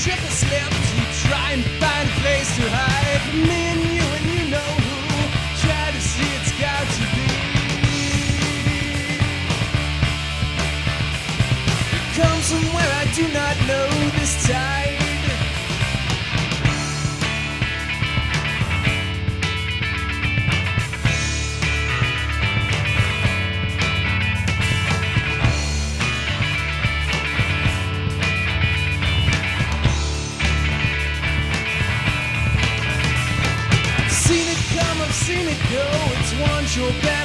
triple slipped. You try and find a place to hide from me and you know who. Try to see it's got to be. It comes from where I do not know this tide. I've seen it go, it's one your back.